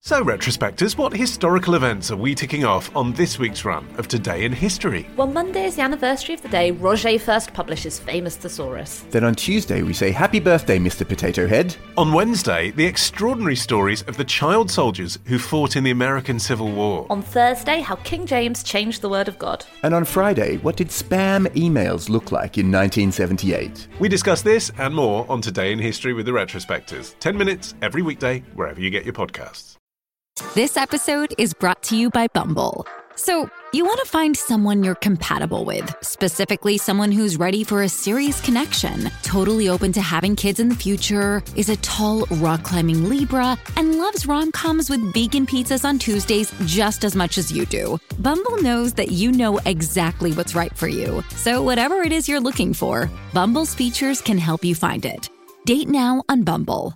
So, retrospectors, what historical events are we ticking off on this week's run of Today in History? Well, Monday is the anniversary of the day Roget first published his famous Thesaurus. Then on Tuesday we say happy birthday, Mr. Potato Head. On Wednesday, the extraordinary stories of the child soldiers who fought in the American Civil War. On Thursday, how King James changed the word of God. And on Friday, what did spam emails look like in 1978? We discuss this and more on Today in History with the retrospectors. 10 minutes every weekday, wherever you get your podcasts. This episode is brought to you by Bumble. So, you want to find someone you're compatible with, specifically someone who's ready for a serious connection, totally open to having kids in the future, is a tall, rock-climbing Libra, and loves rom-coms with vegan pizzas on Tuesdays just as much as you do. Bumble knows that you know exactly what's right for you. So whatever it is you're looking for, Bumble's features can help you find it. Date now on Bumble.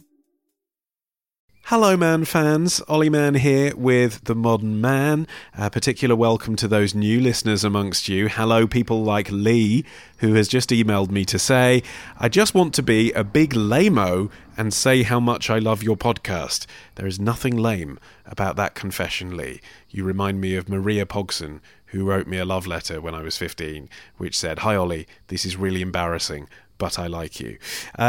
Hello, Man fans. Ollie Mann here with The Modern Man. A particular welcome to those new listeners amongst you. Hello, people like Lee, who has just emailed me to say, I just want to be a big lame-o and say how much I love your podcast. There is nothing lame about that confession, Lee. You remind me of Maria Pogson, who wrote me a love letter when I was 15, which said, Hi, Ollie, this is really embarrassing, but I like you.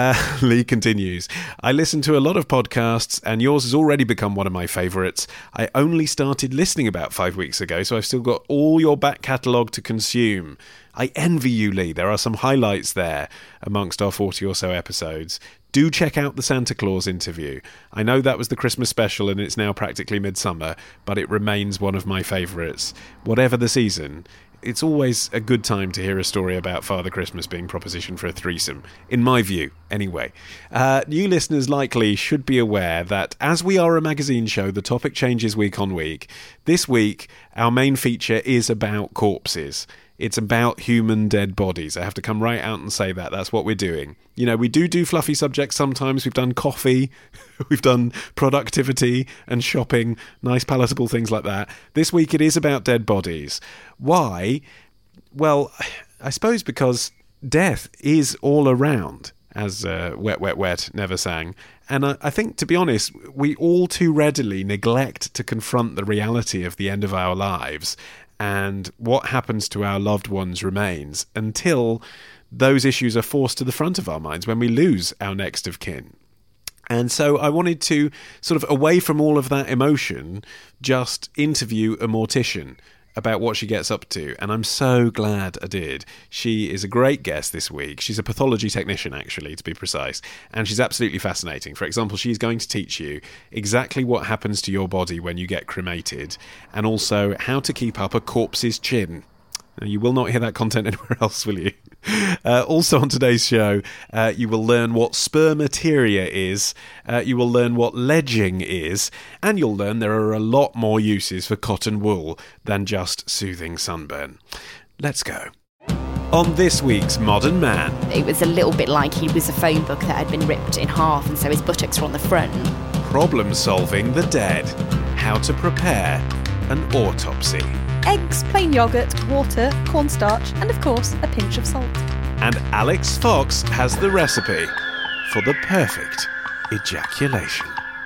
Lee continues, I listen to a lot of podcasts and yours has already become one of my favourites. I only started listening about 5 weeks ago, so I've still got all your back catalogue to consume. I envy you, Lee. There are some highlights there amongst our 40 or so episodes. Do check out the Santa Claus interview. I know that was the Christmas special and it's now practically midsummer, but it remains one of my favourites. Whatever the season, it's always a good time to hear a story about Father Christmas being propositioned for a threesome, in my view, anyway. New listeners likely should be aware that as we are a magazine show, the topic changes week on week. This week, our main feature is about corpses. It's about human dead bodies. I have to come right out and say that. That's what we're doing. You know, we do fluffy subjects sometimes. We've done coffee, we've done productivity and shopping, nice palatable things like that. This week it is about dead bodies. Why? Well, I suppose because death is all around, as Wet, Wet, Wet never sang. And I think, to be honest, we all too readily neglect to confront the reality of the end of our lives, and what happens to our loved ones remains until those issues are forced to the front of our minds when we lose our next of kin. And so I wanted to, sort of away from all of that emotion, just interview a mortician about what she gets up to, and I'm so glad I did. She is a great guest this week. She's a pathology technician, actually, to be precise, and she's absolutely fascinating. For example, she's going to teach you exactly what happens to your body when you get cremated, and also how to keep up a corpse's chin. Now, you will not hear that content anywhere else, will you? Also on today's show, you will learn what spermateria is, you will learn what ledging is, and you'll learn there are a lot more uses for cotton wool than just soothing sunburn. Let's go. On this week's Modern Man. It was a little bit like he was a phone book that had been ripped in half and so his buttocks were on the front. Problem solving the dead. How to prepare an autopsy. Eggs, plain yoghurt, water, cornstarch, and of course, a pinch of salt. And Alex Fox has the recipe for the perfect ejaculation.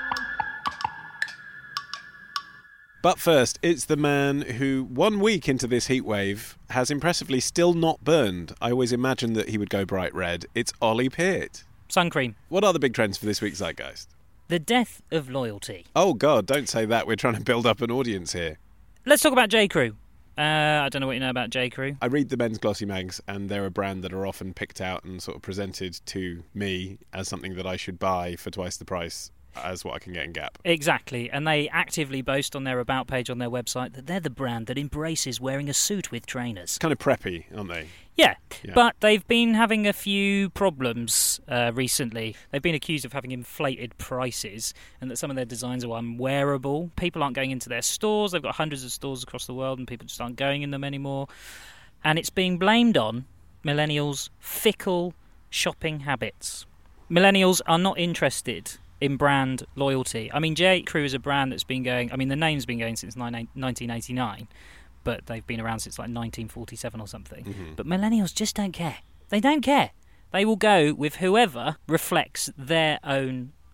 But first, it's the man who, 1 week into this heatwave, has impressively still not burned. I always imagined that he would go bright red. It's Ollie Peart. Sun cream. What are the big trends for this week's Zeitgeist? The death of loyalty. Oh, God, don't say that. We're trying to build up an audience here. Let's talk about J.Crew. I don't know what you know about J.Crew. I read the men's glossy mags, and they're a brand that are often picked out and sort of presented to me as something that I should buy for twice the price as what I can get in Gap. Exactly, and they actively boast on their About page on their website that they're the brand that embraces wearing a suit with trainers. Kind of preppy, aren't they? Yeah, but they've been having a few problems recently. They've been accused of having inflated prices and that some of their designs are unwearable. People aren't going into their stores. They've got hundreds of stores across the world and people just aren't going in them anymore. And it's being blamed on millennials' fickle shopping habits. Millennials are not interested in brand loyalty. I mean, J.Crew is a brand that's been going... I mean, the name's been going since 1989, but they've been around since like 1947 or something. Mm-hmm. But millennials just don't care. They don't care. They will go with whoever reflects their own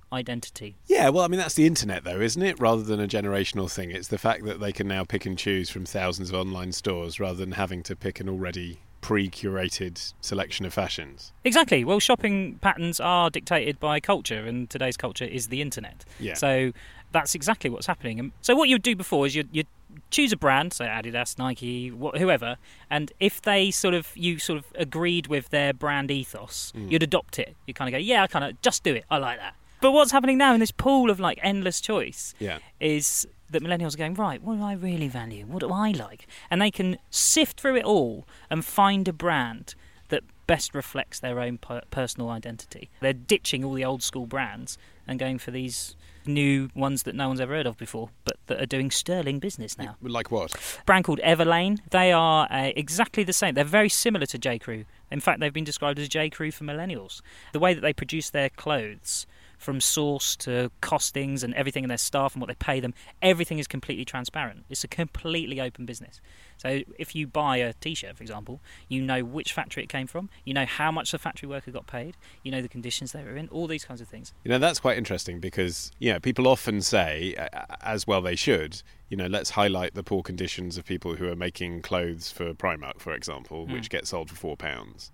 identity. Yeah, well, I mean, that's the internet, though, isn't it? Rather than a generational thing. It's the fact that they can now pick and choose from thousands of online stores rather than having to pick an already pre-curated selection of fashions. Exactly. Well, shopping patterns are dictated by culture, and today's culture is the internet. Yeah. So that's exactly what's happening. And so what you'd do before is you'd choose a brand, say Adidas, Nike, whoever, and if you sort of agreed with their brand ethos, you'd adopt it. You kind of go, yeah, I kind of just do it. I like that. But what's happening now in this pool of like endless choice is that millennials are going, right, what do I really value? What do I like? And they can sift through it all and find a brand that best reflects their own personal identity. They're ditching all the old school brands and going for these new ones that no one's ever heard of before, but that are doing sterling business now. Like what? A brand called Everlane. They are exactly the same. They're very similar to J.Crew. In fact, they've been described as J.Crew for millennials. The way that they produce their clothes, from source to costings and everything, and their staff and what they pay them, everything is completely transparent. It's a completely open business. So if you buy a T-shirt, for example, you know which factory it came from, you know how much the factory worker got paid, you know the conditions they were in, all these kinds of things. You know, that's quite interesting because, people often say, as well they should, let's highlight the poor conditions of people who are making clothes for Primark, for example, which get sold for £4.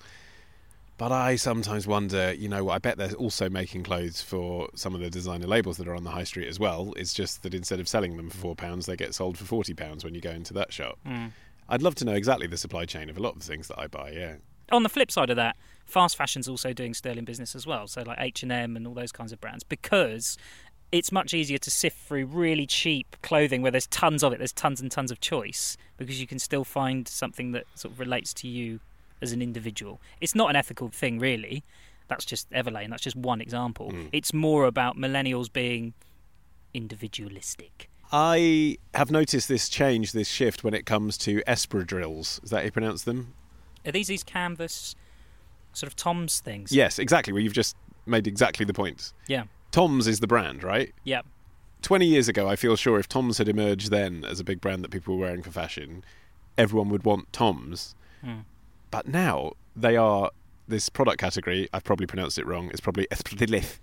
But I sometimes wonder, I bet they're also making clothes for some of the designer labels that are on the high street as well. It's just that instead of selling them for £4, they get sold for £40 when you go into that shop. I'd love to know exactly the supply chain of a lot of the things that I buy, yeah. On the flip side of that, fast fashion's also doing sterling business as well, so like H&M and all those kinds of brands, because it's much easier to sift through really cheap clothing where there's tons of it, there's tons and tons of choice, because you can still find something that sort of relates to you as an individual. It's not an ethical thing, really. That's just Everlane. That's just one example. It's more about millennials being individualistic. I have noticed this shift when it comes to espadrilles. Is that how you pronounce them? Are these canvas sort of Tom's things? Yes, exactly. Well, you've just made exactly the point. Yeah. Tom's is the brand, right? Yeah. 20 years ago, I feel sure if Tom's had emerged then as a big brand that people were wearing for fashion, everyone would want Tom's. But now they are this product category. I've probably pronounced it wrong. It's probably espadrilles.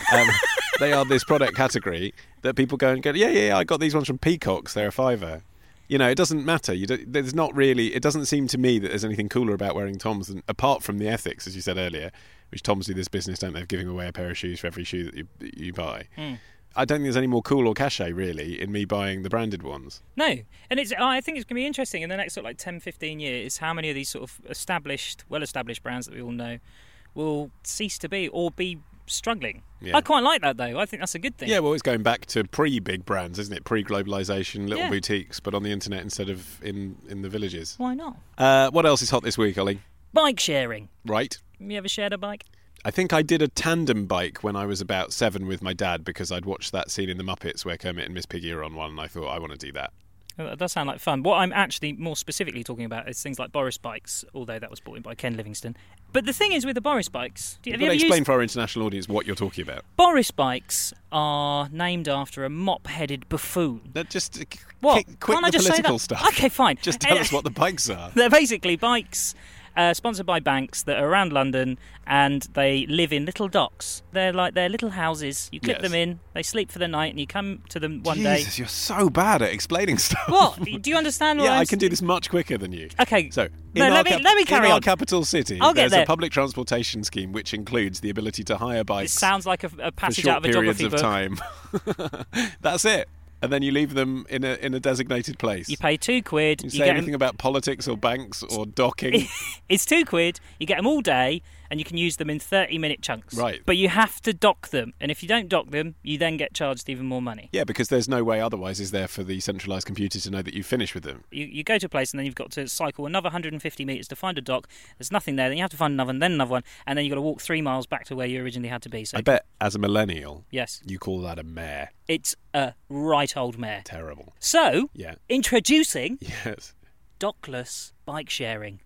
They are this product category that people go, yeah, I got these ones from Peacocks. They're a £5. It doesn't matter. There's not really. It doesn't seem to me that there's anything cooler about wearing Tom's than, apart from the ethics, as you said earlier, which Tom's do this business, don't they, of giving away a pair of shoes for every shoe that you buy. I don't think there's any more cool or cachet, really, in me buying the branded ones. No. And I think it's going to be interesting in the next sort of like 10, 15 years how many of these sort of well-established brands that we all know will cease to be or be struggling. Yeah. I quite like that, though. I think that's a good thing. Yeah, well, it's going back to pre-big brands, isn't it? Pre-globalisation, little boutiques, but on the internet instead of in the villages. Why not? What else is hot this week, Ollie? Bike sharing. Right. Have you ever shared a bike? I think I did a tandem bike when I was about 7 with my dad because I'd watched that scene in The Muppets where Kermit and Miss Piggy are on one and I thought, I want to do that. Well, that does sound like fun. What I'm actually more specifically talking about is things like Boris bikes, although that was brought in by Ken Livingstone. But the thing is with the Boris bikes... You've got to explain for our international audience what you're talking about. Boris bikes are named after a mop-headed buffoon. Just what? Quit Can't I just political say that? stuff. Okay, fine. Just tell us what the bikes are. They're basically bikes... sponsored by banks that are around London, and they live in little docks. They're like their little houses. You clip them in, they sleep for the night, and you come to them one day. Jesus, you're so bad at explaining stuff. What? Do you understand what Yeah, I can do this much quicker than you. Okay. So, let me carry in on. our capital city, there's a public transportation scheme which includes the ability to hire bikes. It sounds like a passage for out of a geography book. short periods of time. That's it. And then you leave them in a designated place. You pay £2. You say anything about politics or banks or docking. It's £2. You get them all day, and you can use them in 30-minute chunks. Right. But you have to dock them, and if you don't dock them, you then get charged even more money. Yeah, because there's no way otherwise is there for the centralised computer to know that you've finished with them. You go to a place, and then you've got to cycle another 150 metres to find a dock. There's nothing there. Then you have to find another, and then another one, and then you've got to walk 3 miles back to where you originally had to be. So I bet, as a millennial, yes, you call that a mare. It's a right old mare. Terrible. So, introducing dockless bike sharing.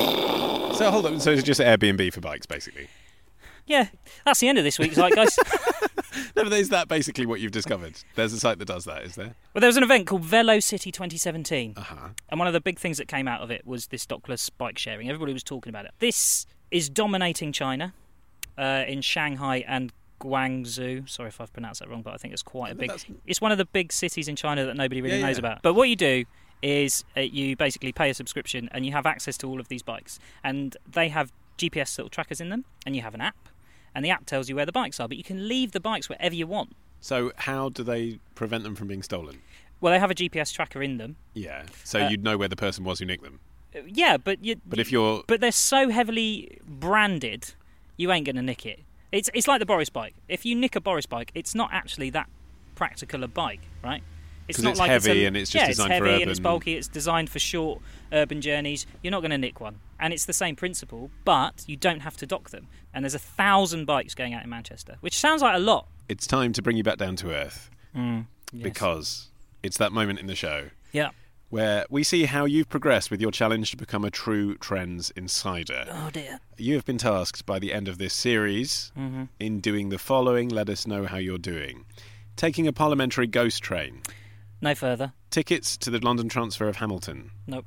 So hold on, so it's just Airbnb for bikes, basically? Yeah, that's the end of this week's Zeitgeist. No, but is that basically what you've discovered? There's a site that does that, is there? Well, there was an event called Velocity 2017. Uh-huh. And one of the big things that came out of it was this dockless bike sharing. Everybody was talking about it. This is dominating China, in Shanghai and Guangzhou. Sorry if I've pronounced that wrong, but I think it's quite a big... that's- It's one of the big cities in China that nobody really Yeah, knows yeah. about. But what you do is you basically pay a subscription and you have access to all of these bikes. And they have GPS little trackers in them, and you have an app. And the app tells you where the bikes are, but you can leave the bikes wherever you want. So how do they prevent them from being stolen? Well, they have a GPS tracker in them. Yeah. So you'd know where the person was who nicked them. Yeah, but But if you're... But they're so heavily branded, you ain't going to nick it. It's like the Boris bike. If you nick a Boris bike, it's not actually that practical a bike, right? 'Cause not it's like heavy and it's just designed it's for heavy and it's urban- bulky. It's designed for short urban journeys. You're not going to nick one, and it's the same principle, but you don't have to dock them. And there's 1,000 bikes going out in Manchester, which sounds like a lot. It's time to bring you back down to earth Yes. because it's that moment in the show Yeah. where we see how you've progressed with your challenge to become a true trends insider. Oh dear. You have been tasked by the end of this series in doing the following. Let us know how you're doing. Taking a parliamentary ghost train. No further. Tickets to the London transfer of Hamilton. Nope.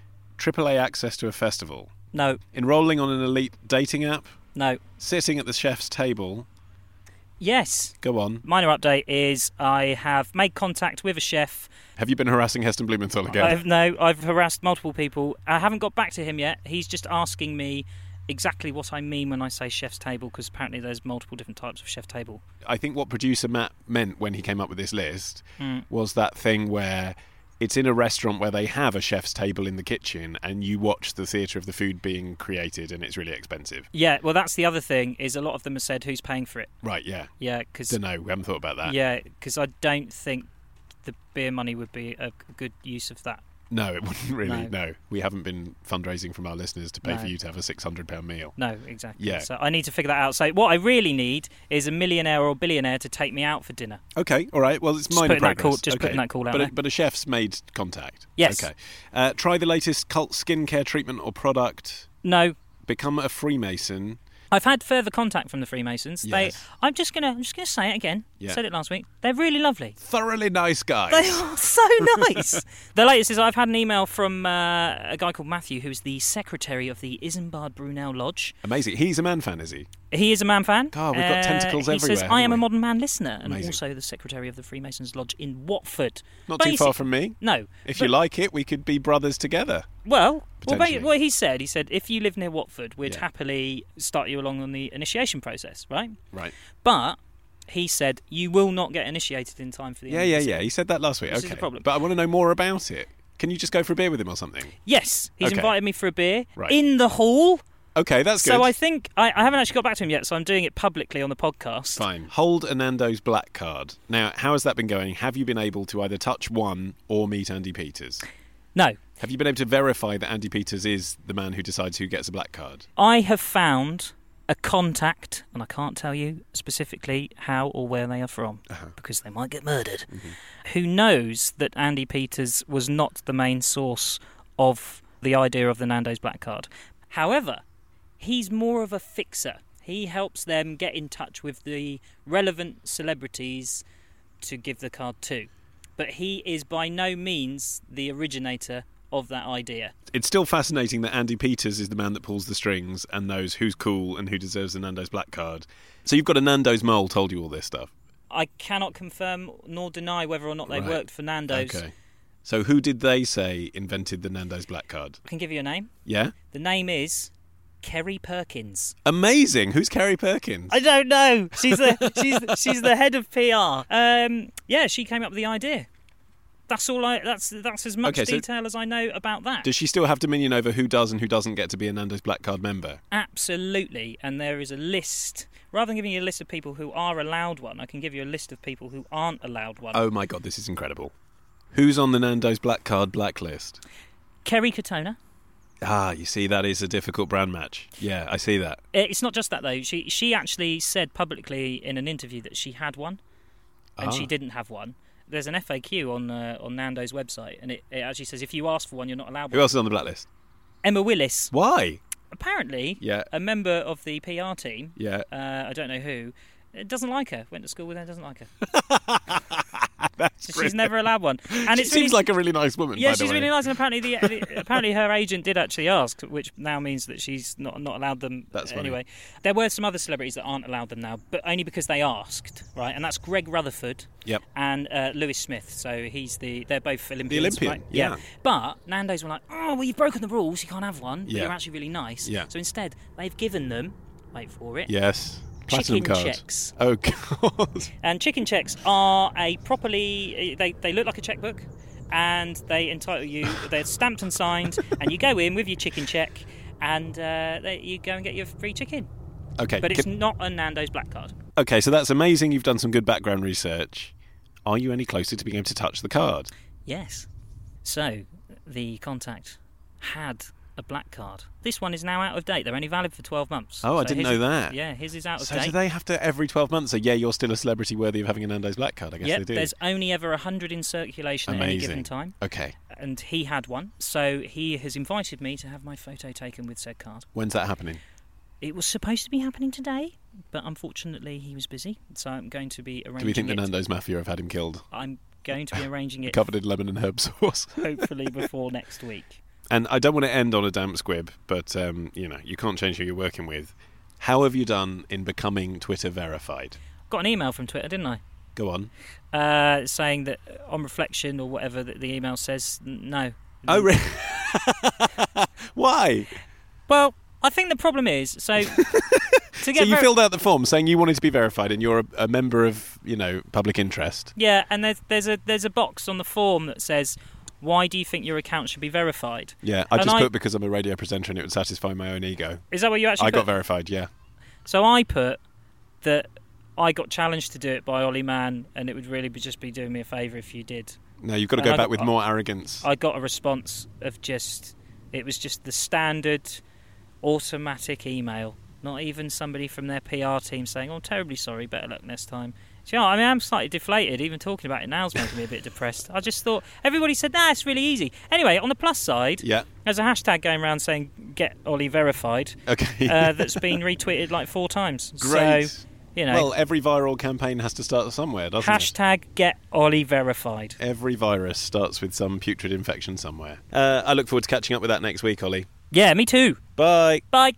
AAA access to a festival. No. Enrolling on an elite dating app. No. Sitting at the chef's table. Yes. Go on. Minor update is I have made contact with a chef. Have you been harassing Heston Blumenthal again? I've harassed multiple people. I haven't got back to him yet. He's just asking me exactly what I mean when I say chef's table, because apparently there's multiple different types of chef table. I think what producer Matt meant when he came up with this list was that thing where it's in a restaurant where they have a chef's table in the kitchen and you watch the theatre of the food being created and it's really expensive. Yeah, well, that's the other thing, is a lot of them have said who's paying for it. Right, yeah. Yeah, because Don't know, we haven't thought about that. yeah, 'cause I don't think the beer money would be a good use of that. No, it wouldn't really, No. no. We haven't been fundraising from our listeners to pay No. for you to have a £600 meal. No, exactly. Yeah. So I need to figure that out. So what I really need is a millionaire or billionaire to take me out for dinner. Okay, all right. Well, it's Just minor putting that progress. call- putting that call out but there. but a chef's made contact. Yes. Okay. Try the latest cult skincare treatment or product. No. Become a Freemason. I've had further contact from the Freemasons. Yes. I'm just gonna say it again. Yeah. Said it last week. They're really lovely. Thoroughly nice guys. They are so nice. The latest is I've had an email from a guy called Matthew, who's the secretary of the Isambard Brunel Lodge. Amazing. He's a man fan, is he? He is a Man fan. God, we've got tentacles he everywhere, says, haven't I am a we? Modern Man listener, and Amazing. also the secretary of the Freemasons Lodge in Watford. Not too far from me. No. If but- you like it, we could be brothers together. Well, Potentially. what he said, if you live near Watford, we'd Yeah. happily start you along on the initiation process, right? Right. But he said you will not get initiated in time for the Yeah. He said that last week. This is Okay. the problem. But I want to know more about it. Can you just go for a beer with him or something? Yes, he's Okay. invited me for a beer Right. in the hall. Okay, that's good. So I think I haven't actually got back to him yet, so I'm doing it publicly on the podcast. Fine. Hold a Nando's Black Card. Now, how has that been going? Have you been able to either touch one or meet Andy Peters? No, Have you been able to verify that Andy Peters is the man who decides who gets a black card? I have found a contact, and I can't tell you specifically how or where they are from, because they might get murdered, who knows that Andy Peters was not the main source of the idea of the Nando's Black Card. However, he's more of a fixer. He helps them get in touch with the relevant celebrities to give the card to. But he is by no means the originator of that idea. It's still fascinating that Andy Peters is the man that pulls the strings and knows who's cool and who deserves the Nando's Black Card. So you've got a Nando's mole told you all this stuff? I cannot confirm nor deny whether or not they Right. worked for Nando's. Okay. So who did they say invented the Nando's Black Card? I can give you a name. Yeah? The name is Kerry Perkins. Amazing! Who's Kerry Perkins? I don't know. She's the she's the head of PR. Yeah, she came up with the idea. That's all. That's as much Okay, so- detail as I know about that. Does she still have dominion over who does and who doesn't get to be a Nando's Black Card member? Absolutely, and there is a list. Rather than giving you a list of people who are allowed one, I can give you a list of people who aren't allowed one. Oh my god, this is incredible. Who's on the Nando's Black Card blacklist? Kerry Katona. Ah, you see, that is a difficult brand match. Yeah, I see that. It's not just that though. She actually said publicly in an interview that she had one, and she didn't have one. There's an FAQ on Nando's website, and it actually says if you ask for one, you're not allowed Who one. else is on the blacklist? Emma Willis, Why? apparently, Yeah. a member of the PR team. Yeah. I don't know who. Doesn't like her. Went to school with her. Doesn't like her. That's She's brilliant. never allowed one. And She it's seems really, like a really nice woman, yeah, by the she's way. really nice, and apparently apparently her agent did actually ask, which now means that she's not allowed them. That's funny. Anyway. There were some other celebrities that aren't allowed them now, but only because they asked, right? And that's Greg Rutherford Yep. and Lewis Smith. So they're both Olympians. Olympian, right? yeah. But Nando's were like, oh, well, you've broken the rules, you can't have one. But Yeah. you're actually really nice. Yeah. So instead, they've given them, wait for it, Yes. Platinum chicken card. checks. Oh, God. And chicken checks are a properly... They look like a checkbook, and they entitle you... They're stamped and signed, and you go in with your chicken check, and you go and get your free chicken. Okay. But it's not a Nando's black card. Okay, so that's amazing. You've done some good background research. Are you any closer to being able to touch the card? Yes. So, the contact had a black card. This one is now out of date. They're only valid for 12 months. Oh, I So didn't his know is- that. Yeah, his is out of So date. do they have to, every 12 months, say, yeah, you're still a celebrity worthy of having a Nando's black card? I guess Yep, they do. there's only ever 100 in circulation at any Amazing. given time. Okay. And he had one, so he has invited me to have my photo taken with said card. When's that happening? It was supposed to be happening today, but unfortunately he was busy, so I'm going to be arranging Do we think the it. Nando's Mafia have had him killed? I'm going to be arranging it Covered in lemon and herb sauce. hopefully before next week. And I don't want to end on a damp squib, but, you can't change who you're working with. How have you done in becoming Twitter verified? Got an email from Twitter, didn't I? Go on. Saying that on reflection or whatever that the email says, no. Oh, really? Why? Well, I think the problem is, so... So you filled out the form saying you wanted to be verified and you're a member of, public interest. Yeah, and there's a box on the form that says, why do you think your account should be verified? Yeah, I And just put because I'm a radio presenter and it would satisfy my own ego. Is that what you actually I put? got verified, yeah. So I put that I got challenged to do it by Ollie Mann, and it would really just be doing me a favour if you did. No, you've got to And go back with more arrogance. I got a response of it was just the standard automatic email. Not even somebody from their PR team saying, oh, I'm terribly sorry, better luck next time. So, I'm slightly deflated. Even talking about it now is making me a bit depressed. I just thought, everybody said, it's really easy. Anyway, on the plus side, Yeah. there's a hashtag going around saying, get Ollie verified, Okay. that's been retweeted like 4 times. Great. So, Well, every viral campaign has to start somewhere, doesn't it? hashtag get Ollie verified. Every virus starts with some putrid infection somewhere. I look forward to catching up with that next week, Ollie. Yeah, me too. Bye. Bye.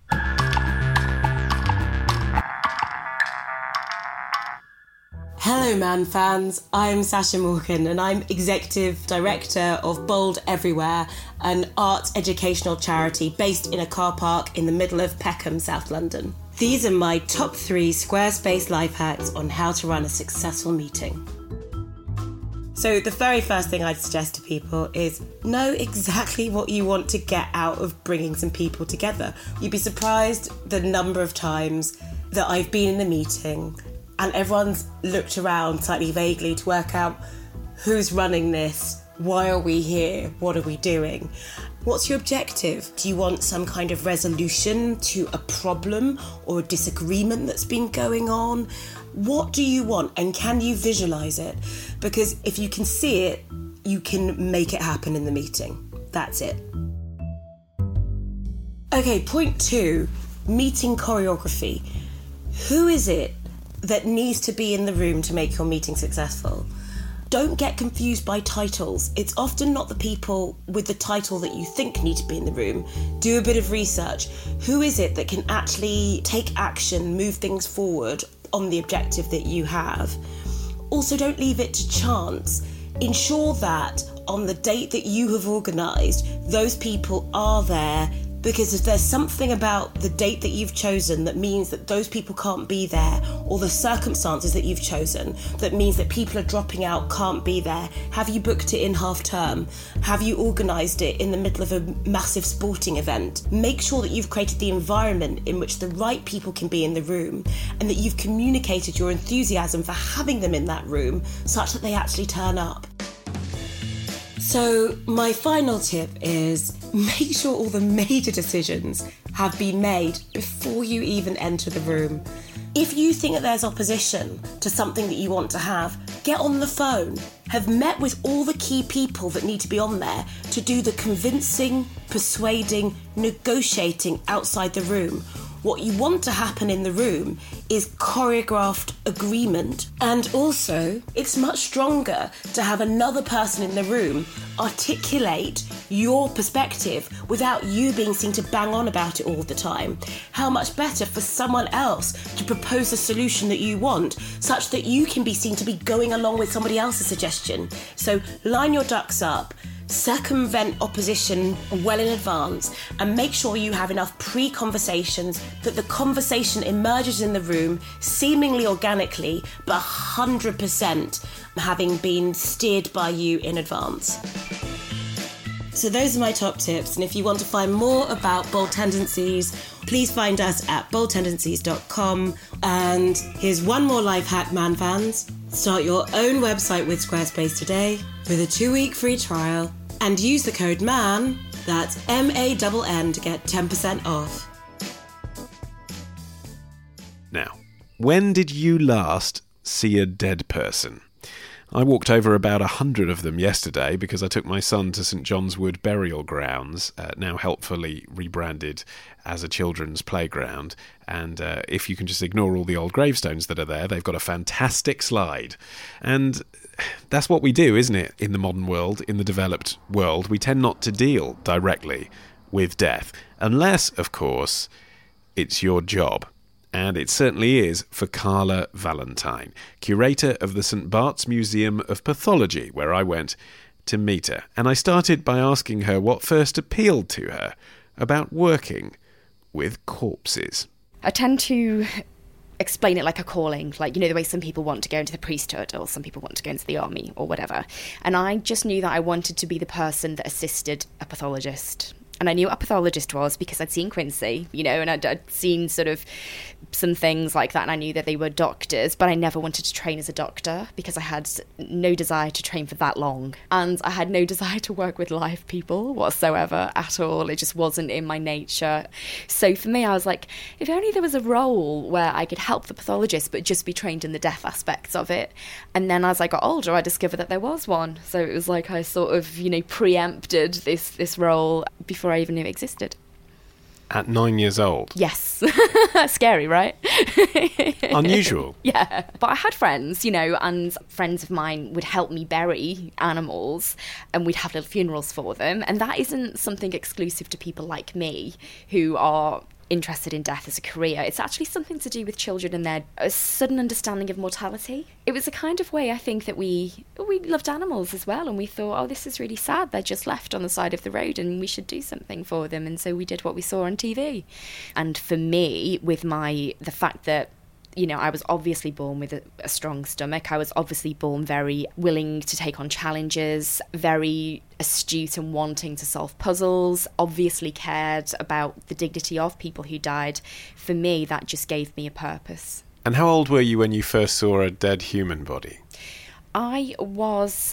Hello Man fans, I'm Sasha Morgan and I'm Executive Director of Bold Everywhere, an arts educational charity based in a car park in the middle of Peckham, South London. These are my top 3 Squarespace life hacks on how to run a successful meeting. So the very first thing I'd suggest to people is know exactly what you want to get out of bringing some people together. You'd be surprised the number of times that I've been in a meeting and everyone's looked around slightly vaguely to work out who's running this, why are we here, what are we doing? What's your objective? Do you want some kind of resolution to a problem or a disagreement that's been going on? What do you want and can you visualise it? Because if you can see it, you can make it happen in the meeting. That's it. Okay, point 2, meeting choreography. Who is it that needs to be in the room to make your meeting successful? Don't get confused by titles. It's often not the people with the title that you think need to be in the room. Do a bit of research. Who is it that can actually take action, move things forward on the objective that you have? Also, don't leave it to chance. Ensure that on the date that you have organised, those people are there, because if there's something about the date that you've chosen that means that those people can't be there, or the circumstances that you've chosen that means that people are dropping out, can't be there, have you booked it in half term? Have you organised it in the middle of a massive sporting event? Make sure that you've created the environment in which the right people can be in the room and that you've communicated your enthusiasm for having them in that room such that they actually turn up. So my final tip is make sure all the major decisions have been made before you even enter the room. If you think that there's opposition to something that you want to have, get on the phone. Have met with all the key people that need to be on there to do the convincing, persuading, negotiating outside the room. What you want to happen in the room is choreographed agreement. And also, it's much stronger to have another person in the room articulate your perspective without you being seen to bang on about it all the time. How much better for someone else to propose a solution that you want, such that you can be seen to be going along with somebody else's suggestion. So line your ducks up, circumvent opposition well in advance, and make sure you have enough pre-conversations that the conversation emerges in the room seemingly organically, but 100% having been steered by you in advance. So those are my top tips, and if you want to find more about Bold Tendencies, please find us at boldtendencies.com. And here's one more life hack, man fans. Start your own website with Squarespace today with a 2-week free trial and use the code MAN, that's MANN, to get 10% off. Now, when did you last see a dead person? I walked over about 100 of them yesterday because I took my son to St John's Wood Burial Grounds, now helpfully rebranded as a children's playground. And if you can just ignore all the old gravestones that are there, they've got a fantastic slide. And that's what we do, isn't it, in the modern world, in the developed world? We tend not to deal directly with death, unless, of course, it's your job. And it certainly is for Carla Valentine, curator of the St Bart's Museum of Pathology, where I went to meet her. And I started by asking her what first appealed to her about working with corpses. I tend to explain it like a calling, like, you know, the way some people want to go into the priesthood or some people want to go into the army or whatever. And I just knew that I wanted to be the person that assisted a pathologist. And I knew what a pathologist was because I'd seen Quincy, you know, and I'd seen sort of some things like that, and I knew that they were doctors, but I never wanted to train as a doctor because I had no desire to train for that long. And I had no desire to work with live people whatsoever at all. It just wasn't in my nature. So for me, I was like, if only there was a role where I could help the pathologist but just be trained in the death aspects of it. And then as I got older, I discovered that there was one. So it was like I sort of, you know, preempted this role before I even knew it existed. At 9 years old? Yes. Scary, right? Unusual. Yeah. But I had friends, you know, and friends of mine would help me bury animals and we'd have little funerals for them. And that isn't something exclusive to people like me who are interested in death as a career. It's actually something to do with children and their sudden understanding of mortality. It was a kind of way, I think, that we loved animals as well, and we thought, oh, this is really sad, they're just left on the side of the road and we should do something for them. And so we did what we saw on TV. And for me, with the fact that, you know, I was obviously born with a strong stomach. I was obviously born very willing to take on challenges, very astute and wanting to solve puzzles, obviously cared about the dignity of people who died. For me, that just gave me a purpose. And how old were you when you first saw a dead human body? I was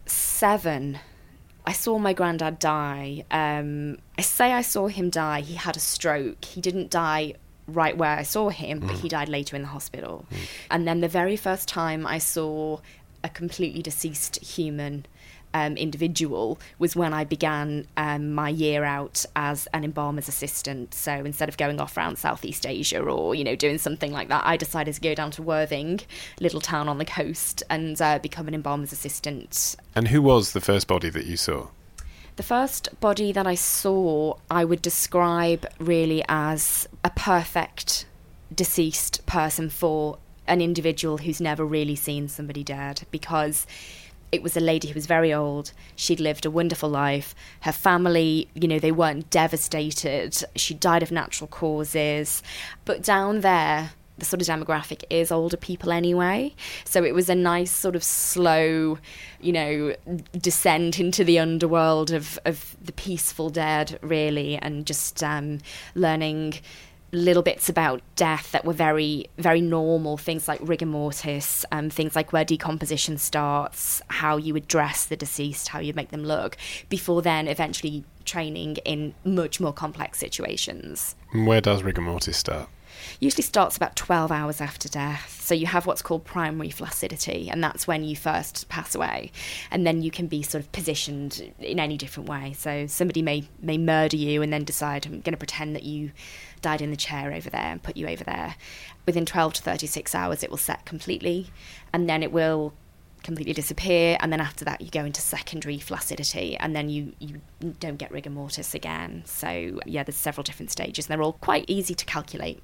7. I saw my granddad die. I say I saw him die. He had a stroke. He didn't die right where I saw him, but he died later in the hospital. And then the very first time I saw a completely deceased human individual was when I began my year out as an embalmer's assistant. So instead of going off around Southeast Asia or, you know, doing something like that, I decided to go down to Worthing, little town on the coast, and become an embalmer's assistant. And who was the first body that you saw? The first body that I saw, I would describe really as a perfect deceased person for an individual who's never really seen somebody dead, because it was a lady who was very old. She'd lived a wonderful life. Her family, you know, they weren't devastated. She died of natural causes. But down there, the sort of demographic is older people anyway. So it was a nice sort of slow, you know, descent into the underworld of the peaceful dead, really, and just learning little bits about death that were very, very normal, things like rigor mortis, things like where decomposition starts, how you would dress the deceased, how you make them look, before then eventually training in much more complex situations. And where does rigor mortis start? Usually starts about 12 hours after death. So you have what's called primary flaccidity, and that's when you first pass away. And then you can be sort of positioned in any different way. So somebody may murder you and then decide, I'm going to pretend that you died in the chair over there and put you over there. Within 12 to 36 hours, it will set completely, and then it will completely disappear, and then after that you go into secondary flaccidity, and then you don't get rigor mortis again. So yeah, there's several different stages, and they're all quite easy to calculate.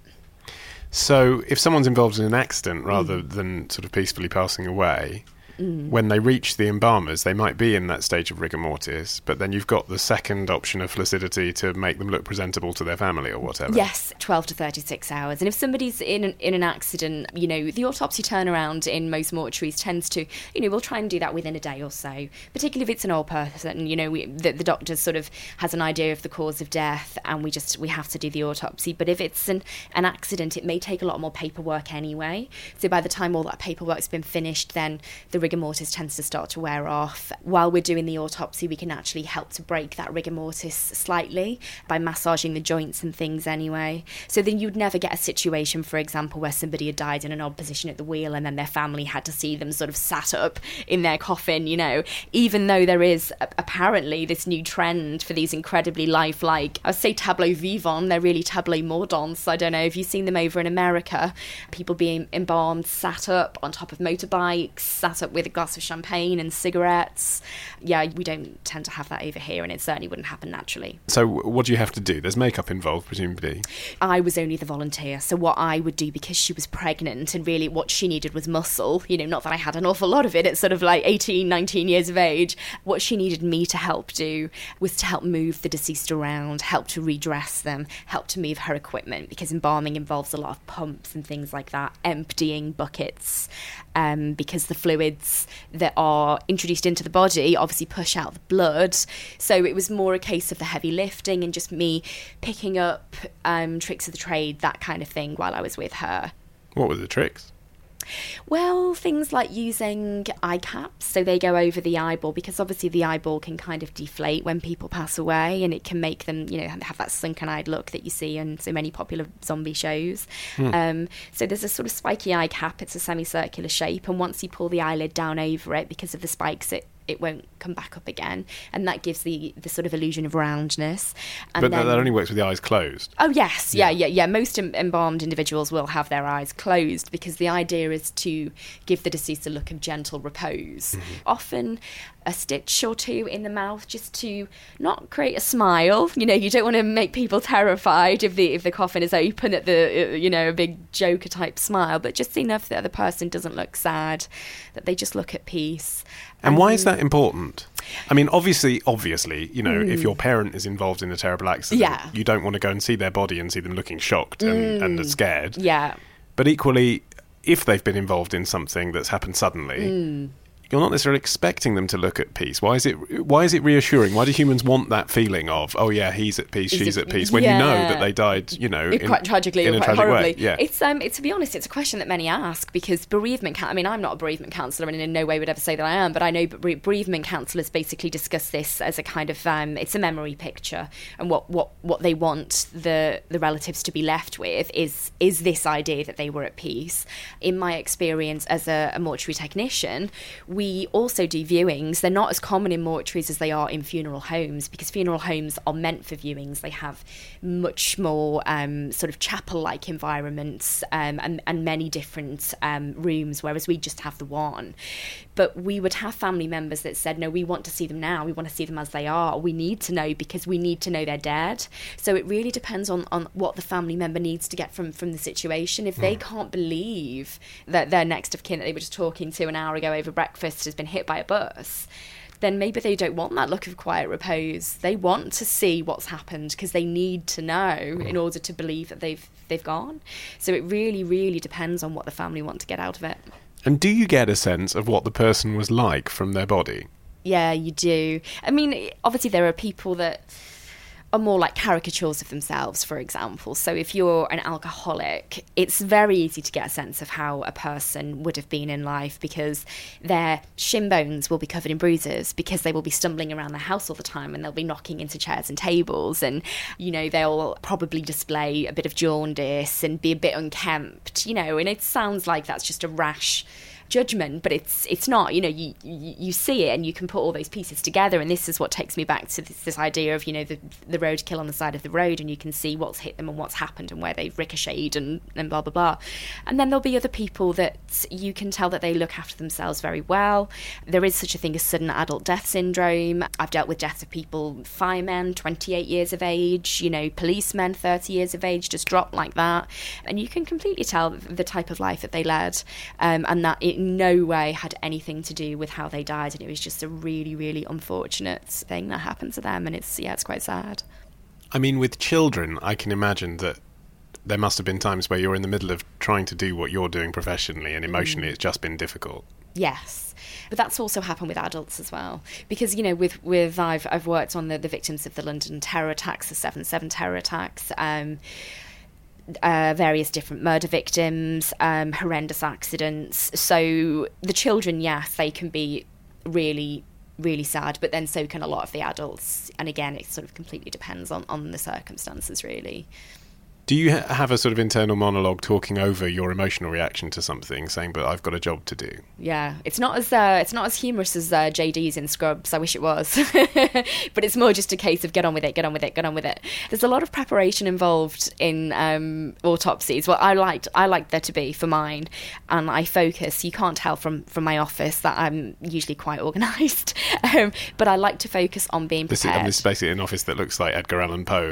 So if someone's involved in an accident rather than sort of peacefully passing away, when they reach the embalmers, they might be in that stage of rigor mortis, but then you've got the second option of flaccidity to make them look presentable to their family or whatever. Yes, 12 to 36 hours. And if somebody's in an accident, the autopsy turnaround in most mortuaries tends to, we'll try and do that within a day or so, particularly if it's an old person. The doctor sort of has an idea of the cause of death, and we have to do the autopsy. But if it's an accident, it may take a lot more paperwork anyway. So by the time all that paperwork's been finished, then the rigor mortis tends to start to wear off. While we're doing the autopsy, we can actually help to break that rigor mortis slightly by massaging the joints and things anyway. So then you'd never get a situation, for example, where somebody had died in an odd position at the wheel and then their family had to see them sort of sat up in their coffin, even though there is apparently this new trend for these incredibly lifelike, I would say tableau vivant, they're really tableau mourdants. I don't know if you've seen them over in America, people being embalmed, sat up on top of motorbikes, sat up with a glass of champagne and cigarettes. Yeah, we don't tend to have that over here, and it certainly wouldn't happen naturally. So what do you have to do? There's makeup involved, presumably. I was only the volunteer, so what I would do, because she was pregnant and really what she needed was muscle, not that I had an awful lot of it at sort of like 18, 19 years of age, what she needed me to help do was to help move the deceased around, help to redress them, help to move her equipment, because embalming involves a lot of pumps and things like that, emptying buckets, because the fluids that are introduced into the body obviously push out the blood. So it was more a case of the heavy lifting and just me picking up tricks of the trade, that kind of thing, while I was with her. What were the tricks? Well, things like using eye caps, so they go over the eyeball, because obviously the eyeball can kind of deflate when people pass away, and it can make them, have that sunken-eyed look that you see in so many popular zombie shows. So there's a sort of spiky eye cap. It's a semicircular shape, and once you pull the eyelid down over it, because of the spikes, it won't come back up again, and that gives the sort of illusion of roundness. And but that only works with the eyes closed. Oh yes, yeah. Most embalmed individuals will have their eyes closed, because the idea is to give the deceased a look of gentle repose. Often a stitch or two in the mouth, just to not create a smile. You don't want to make people terrified if the coffin is open at the a big Joker type smile, but just enough that the person doesn't look sad, that they just look at peace. And why is that important? I mean, obviously, if your parent is involved in a terrible accident, you don't want to go and see their body and see them looking shocked and scared. Yeah. But equally, if they've been involved in something that's happened suddenly, you're not necessarily expecting them to look at peace. Why is it reassuring? Why do humans want that feeling of, oh yeah, he's at peace, she's at peace, when you know that they died, quite tragically in or a quite tragic horribly? way? Yeah. It's to be honest, it's a question that many ask, because bereavement I'm not a bereavement counsellor, and in no way would ever say that I am, but I know bereavement counsellors basically discuss this as a kind of it's a memory picture, and what they want the relatives to be left with is this idea that they were at peace. In my experience as a mortuary technician, we also do viewings. They're not as common in mortuaries as they are in funeral homes, because funeral homes are meant for viewings. They have much more sort of chapel-like environments and many different rooms, whereas we just have the one. But we would have family members that said, no, we want to see them now. We want to see them as they are. We need to know, because we need to know they're dead. So it really depends on what the family member needs to get from the situation. If they can't believe that their next of kin that they were just talking to an hour ago over breakfast has been hit by a bus, then maybe they don't want that look of quiet repose. They want to see what's happened, because they need to know in order to believe that they've gone. So it really, really depends on what the family want to get out of it. And do you get a sense of what the person was like from their body? Yeah, you do. I mean, obviously there are people that are more like caricatures of themselves, for example. So if you're an alcoholic, it's very easy to get a sense of how a person would have been in life, because their shin bones will be covered in bruises, because they will be stumbling around the house all the time, and they'll be knocking into chairs and tables, and, you know, they'll probably display a bit of jaundice and be a bit unkempt, you know, and it sounds like that's just a rash judgment, but it's not. You know, you see it and you can put all those pieces together, and this is what takes me back to this idea of, you know, the roadkill on the side of the road, and you can see what's hit them and what's happened and where they've ricocheted and blah blah blah. And then there'll be other people that you can tell that they look after themselves very well. There is such a thing as sudden adult death syndrome. I've dealt with deaths of people, firemen 28 years of age, you know, policemen 30 years of age, just drop like that, and you can completely tell the type of life that they led, and that it in no way had anything to do with how they died, and it was just a really, really unfortunate thing that happened to them, and it's quite sad. I mean, with children, I can imagine that there must have been times where you're in the middle of trying to do what you're doing professionally, and emotionally it's just been difficult. Yes, but that's also happened with adults as well, because, you know, with I've worked on the victims of the London terror attacks, the 7/7 terror attacks, various different murder victims, horrendous accidents. So the children, yes, they can be really, really sad, but then so can a lot of the adults. And again, it sort of completely depends on the circumstances, really. Do you have a sort of internal monologue talking over your emotional reaction to something, saying, but I've got a job to do? Yeah, it's not as humorous as JD's in Scrubs. I wish it was. But it's more just a case of get on with it. There's a lot of preparation involved in autopsies. Well, I liked there to be for mine, and I focus. You can't tell from my office that I'm usually quite organised, but I like to focus on being prepared. This is basically an office that looks like Edgar Allan Poe.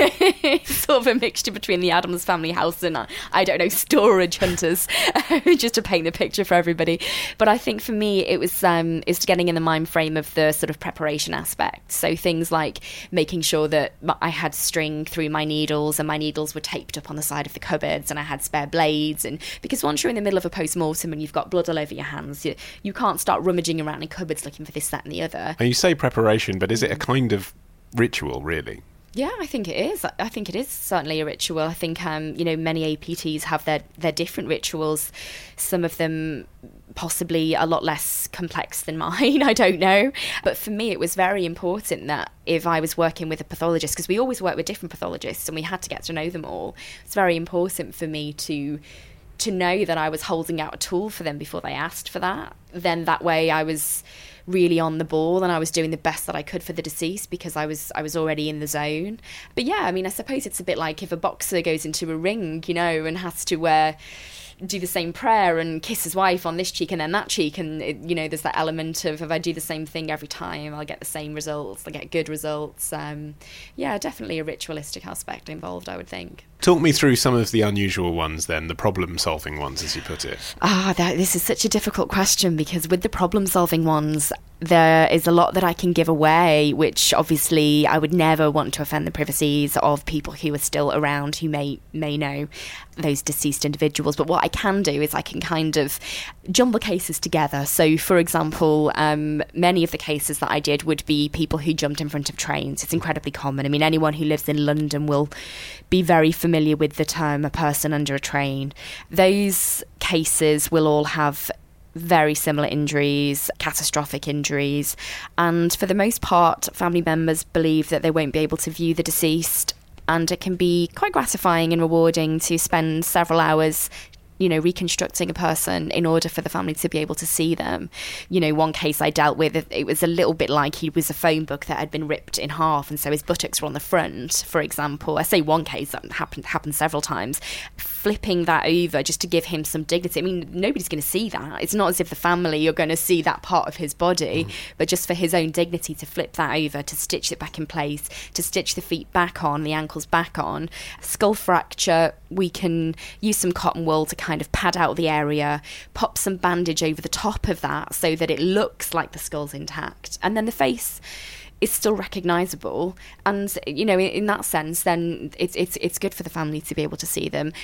Sort of a mixture between the Addams Family house and, I don't know, storage hunters, just to paint the picture for everybody. But I think for me, it was getting in the mind frame of the sort of preparation aspect. So things like making sure that I had string through my needles, and my needles were taped up on the side of the cupboards, and I had spare blades. And because once you're in the middle of a post-mortem and you've got blood all over your hands, you can't start rummaging around in cupboards looking for this, that and the other. And you say preparation, but is it a kind of ritual, really? Yeah, I think it is. I think it is certainly a ritual. I think, you know, many APTs have their different rituals. Some of them possibly a lot less complex than mine, I don't know. But for me, it was very important that if I was working with a pathologist, because we always work with different pathologists and we had to get to know them all, it's very important for me to know that I was holding out a tool for them before they asked for that. Then that way I was really on the ball and I was doing the best that I could for the deceased, because I was already in the zone. But yeah, I mean, I suppose it's a bit like if a boxer goes into a ring, you know, and has to do the same prayer and kiss his wife on this cheek and then that cheek, and you know, there's that element of, if I do the same thing every time, I'll get the same results, I'll get good results. Yeah, definitely a ritualistic aspect involved, I would think. Talk me through some of the unusual ones then, the problem-solving ones, as you put it. This is such a difficult question, because with the problem-solving ones, there is a lot that I can give away, which obviously I would never want to offend the privacies of people who are still around who may know those deceased individuals. But what I can do is I can kind of jumble cases together. So, for example, many of the cases that I did would be people who jumped in front of trains. It's incredibly common. I mean, anyone who lives in London will be very familiar with the term a person under a train. Those cases will all have very similar injuries, catastrophic injuries, and for the most part, family members believe that they won't be able to view the deceased, and it can be quite gratifying and rewarding to spend several hours, you know, reconstructing a person in order for the family to be able to see them. You know, one case I dealt with, it was a little bit like he was a phone book that had been ripped in half, and so his buttocks were on the front, for example. I say one case, that happened several times. Flipping that over just to give him some dignity. I mean, nobody's going to see that. It's not as if the family are going to see that part of his body, but just for his own dignity to flip that over, to stitch it back in place, to stitch the feet back on, the ankles back on. Skull fracture, we can use some cotton wool to kind of pad out the area, pop some bandage over the top of that so that it looks like the skull's intact. And then the face is still recognisable, and you know, in that sense, then it's good for the family to be able to see them.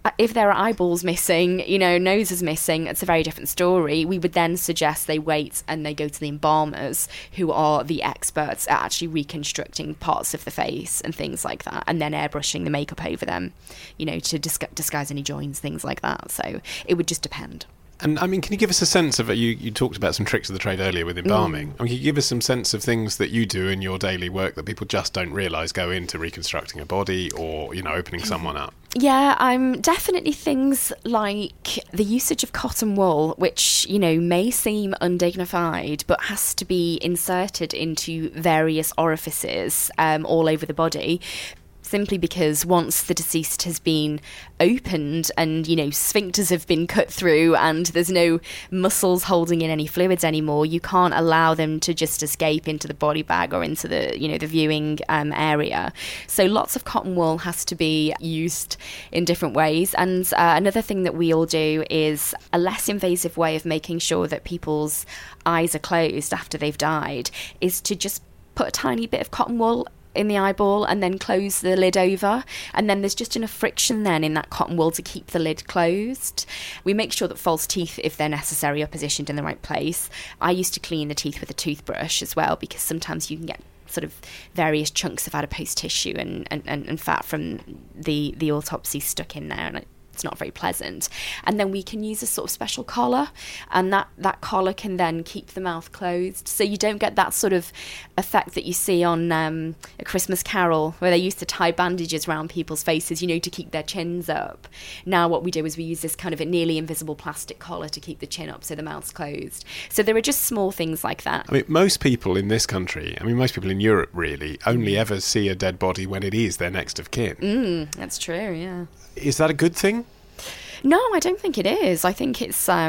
If there are eyeballs missing, nose is missing, it's a very different story. We would then suggest they wait and they go to the embalmers, who are the experts at actually reconstructing parts of the face and things like that, and then airbrushing the makeup over them, to disguise any joins, things like that. So it would just depend. And, I mean, can you give us a sense of, you talked about some tricks of the trade earlier with embalming. I mean, can you give us some sense of things that you do in your daily work that people just don't realise go into reconstructing a body or, opening someone up? Yeah, definitely things like the usage of cotton wool, which, may seem undignified, but has to be inserted into various orifices all over the body. Simply because once the deceased has been opened and, sphincters have been cut through and there's no muscles holding in any fluids anymore, you can't allow them to just escape into the body bag or into the, the viewing area. So lots of cotton wool has to be used in different ways. And another thing that we all do is a less invasive way of making sure that people's eyes are closed after they've died is to just put a tiny bit of cotton wool in the eyeball and then close the lid over, and then there's just enough friction then in that cotton wool to keep the lid closed. We make sure that false teeth, if they're necessary, are positioned in the right place. I used to clean the teeth with a toothbrush as well, because sometimes you can get sort of various chunks of adipose tissue and fat from the autopsy stuck in there, and it's not very pleasant. And then we can use a sort of special collar, and that collar can then keep the mouth closed, so you don't get that sort of effect that you see on A Christmas Carol, where they used to tie bandages around people's faces, to keep their chins up. Now what we do is we use this kind of a nearly invisible plastic collar to keep the chin up so the mouth's closed. So there are just small things like that. I mean, most people in this country, most people in Europe really, only ever see a dead body when it is their next of kin. That's true, yeah. Is that a good thing? No, I don't think it is. I think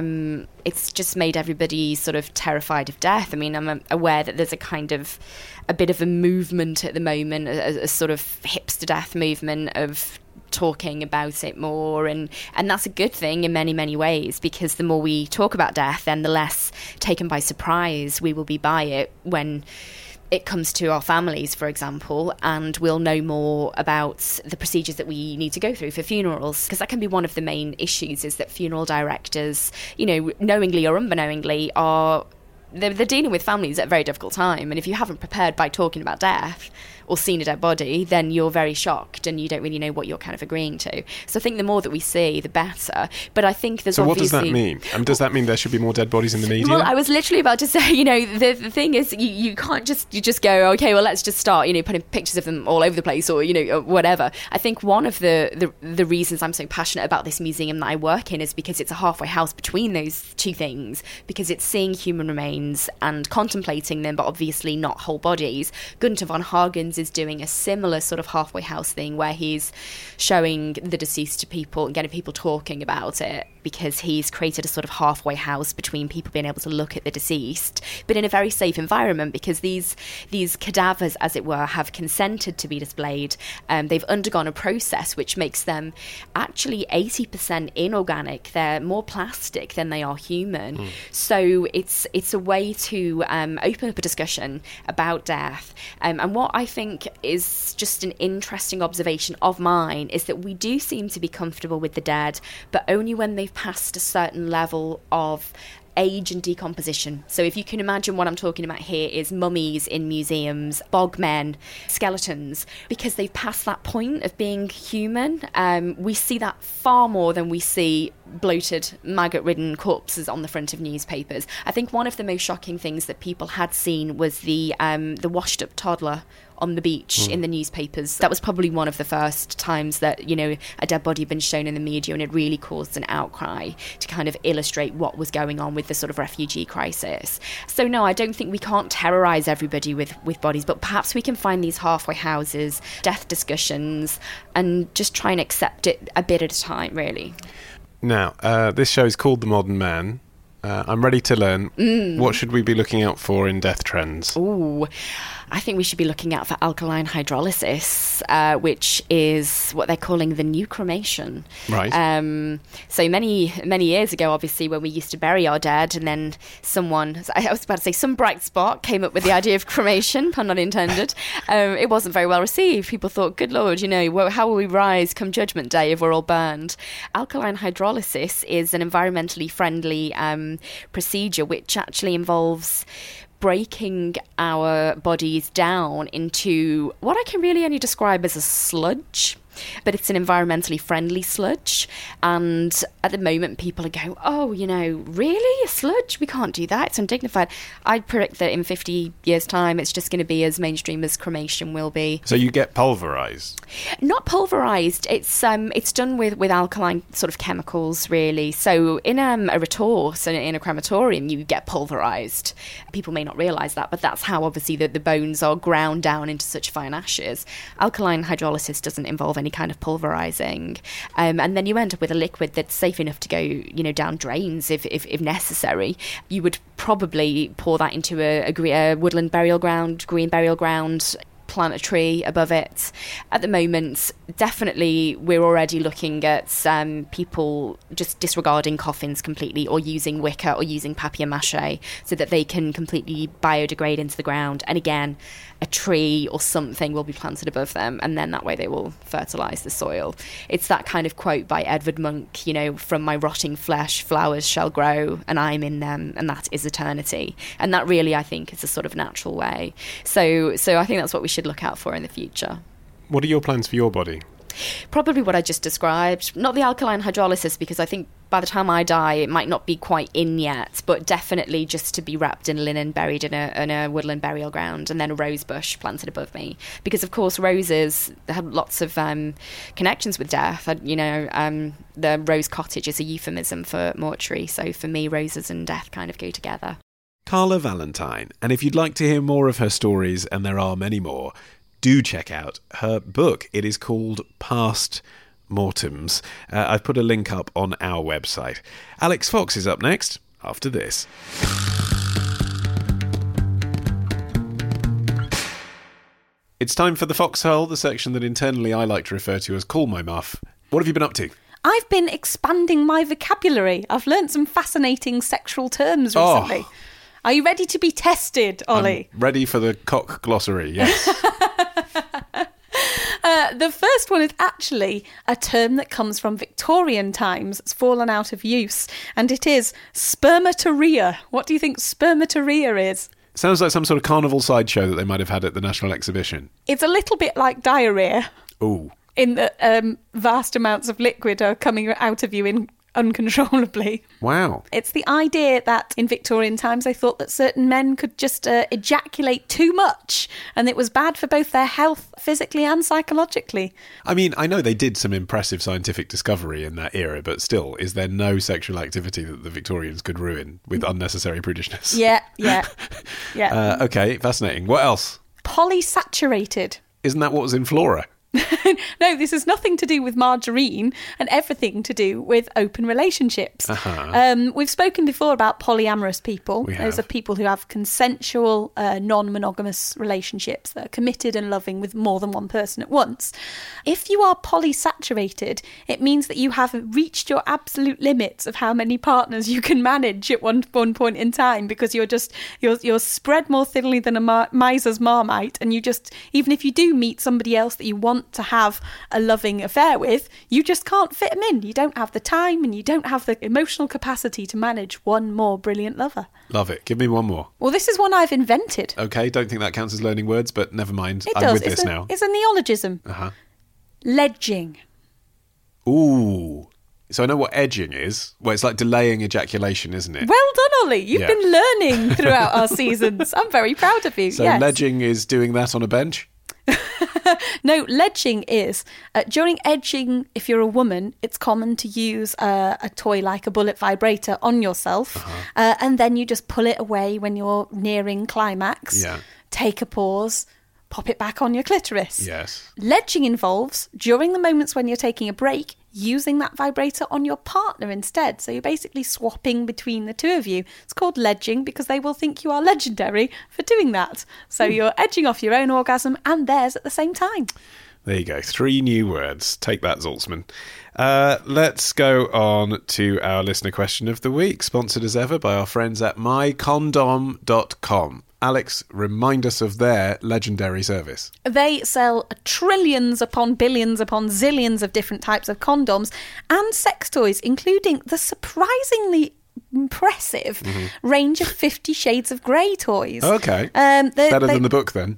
it's just made everybody sort of terrified of death. I mean, I'm aware that there's a bit of a movement at the moment, a sort of hipster death movement of talking about it more, and that's a good thing in many, many ways, because the more we talk about death, then the less taken by surprise we will be by it when it comes to our families, for example, and we'll know more about the procedures that we need to go through for funerals, because that can be one of the main issues, is that funeral directors, knowingly or unbeknowingly, they're dealing with families at a very difficult time, and if you haven't prepared by talking about death or seen a dead body, then you're very shocked and you don't really know what you're kind of agreeing to. So I think the more that we see, the better. But I think there's what does that mean? Does that mean there should be more dead bodies in the media? Well, I was literally about to say, the thing is, you can't just go, okay, well, let's just start, putting pictures of them all over the place, or, or whatever. I think one of the reasons I'm so passionate about this museum that I work in is because it's a halfway house between those two things, because it's seeing human remains and contemplating them, but obviously not whole bodies. Gunter von Hagens is doing a similar sort of halfway house thing, where he's showing the deceased to people and getting people talking about it, because he's created a sort of halfway house between people being able to look at the deceased, but in a very safe environment, because these cadavers, as it were, have consented to be displayed. They've undergone a process which makes them actually 80% inorganic. They're more plastic than they are human. So it's a way to open up a discussion about death. And what I think is just an interesting observation of mine is that we do seem to be comfortable with the dead, but only when they've passed a certain level of age and decomposition. So if you can imagine, what I'm talking about here is mummies in museums, bogmen, skeletons, because they've passed that point of being human. We see that far more than we see bloated, maggot-ridden corpses on the front of newspapers. I think one of the most shocking things that people had seen was the washed-up toddler on the beach in the newspapers. That was probably one of the first times that, a dead body had been shown in the media, and it really caused an outcry to kind of illustrate what was going on with the sort of refugee crisis. So no, I don't think we can't terrorise everybody with bodies, but perhaps we can find these halfway houses, death discussions, and just try and accept it a bit at a time, really. Now, this show is called The Modern Man. I'm ready to learn. What should we be looking out for in death trends? Ooh, I think we should be looking out for alkaline hydrolysis, which is what they're calling the new cremation. Right. So many years ago, obviously, when we used to bury our dead, and then I was about to say some bright spot came up with the idea of cremation, pun not intended. It wasn't very well received. People thought, good Lord, how will we rise come Judgment Day if we're all burned? Alkaline hydrolysis is an environmentally friendly procedure which actually involves breaking our bodies down into what I can really only describe as a sludge. But it's an environmentally friendly sludge. And at the moment, people are going, really? A sludge? We can't do that. It's undignified. I predict that in 50 years' time, it's just going to be as mainstream as cremation will be. So you get pulverised? Not pulverised. It's done with alkaline sort of chemicals, really. So in a retort, in a crematorium, you get pulverised. People may not realise that, but that's how, obviously, the bones are ground down into such fine ashes. Alkaline hydrolysis doesn't involve any kind of pulverising, and then you end up with a liquid that's safe enough to go, down drains if necessary. You would probably pour that into a woodland burial ground, green burial ground, plant a tree above it. At the moment, definitely we're already looking at people just disregarding coffins completely, or using wicker or using papier-mâché so that they can completely biodegrade into the ground. And again, a tree or something will be planted above them, and then that way they will fertilise the soil. It's that kind of quote by Edvard Munch, from my rotting flesh flowers shall grow, and I'm in them, and that is eternity. And that really, I think, is a sort of natural way. So I think that's what we should look out for in the future. What are your plans for your body? Probably what I just described. Not the alkaline hydrolysis, because I think by the time I die, it might not be quite in yet, but definitely just to be wrapped in linen, buried in a woodland burial ground, and then a rose bush planted above me. Because, of course, roses have lots of connections with death. The rose cottage is a euphemism for mortuary, so for me, roses and death kind of go together. Carla Valentine. And if you'd like to hear more of her stories, and there are many more, do check out her book. It is called Past Mortems. I've put a link up on our website. Alex Fox is up next, after this. It's time for the Foxhole, the section that internally I like to refer to as Call My Muff. What have you been up to? I've been expanding my vocabulary. I've learnt some fascinating sexual terms recently. Oh. Are you ready to be tested, Ollie? I'm ready for the cock glossary, yes. The first one is actually a term that comes from Victorian times. It's fallen out of use, and it is spermatorrhea. What do you think spermatorrhea is? Sounds like some sort of carnival sideshow that they might have had at the National Exhibition. It's a little bit like diarrhea. Ooh. In that vast amounts of liquid are coming out of you uncontrollably. Wow. It's the idea that in Victorian times they thought that certain men could just ejaculate too much, and it was bad for both their health physically and psychologically. I mean, I know they did some impressive scientific discovery in that era, but still, is there no sexual activity that the Victorians could ruin with unnecessary prudishness? Yeah. Okay, fascinating. What else? Polysaturated. Isn't that what was in Flora? No, this has nothing to do with margarine and everything to do with open relationships. We've spoken before about polyamorous people. Those are people who have consensual, non-monogamous relationships that are committed and loving with more than one person at once. If you are polysaturated, it means that you have reached your absolute limits of how many partners you can manage at one point in time, because you're spread more thinly than a miser's marmite, and you just, even if you do meet somebody else that you want to have a loving affair with, you just can't fit them in. You don't have the time and you don't have the emotional capacity to manage one more brilliant lover. Love it. Give me one more. Well, this is one I've invented. Okay, don't think that counts as learning words, but never mind. It I'm does. with this now. It's a neologism. Ledging. Ooh. So I know what edging is. Well, it's like delaying ejaculation, isn't it? Well done, Ollie. You've been learning throughout our seasons. I'm very proud of you. So ledging is doing that on a bench? No, ledging is during edging. If you're a woman, it's common to use a toy like a bullet vibrator on yourself, and then you just pull it away when you're nearing climax. Take a pause, pop it back on your clitoris. Yes. Ledging involves, during the moments when you're taking a break, using that vibrator on your partner instead. So you're basically swapping between the two of you. It's called ledging because they will think you are legendary for doing that. So you're edging off your own orgasm and theirs at the same time. There you go. 3 new words. Take that, Zaltzman. Let's go on to our listener question of the week, sponsored as ever by our friends at mycondom.com. Alex, remind us of their legendary service. They sell trillions upon billions upon zillions of different types of condoms and sex toys, including the surprisingly impressive range of 50 Shades of Grey toys. Okay. Better than the book, then.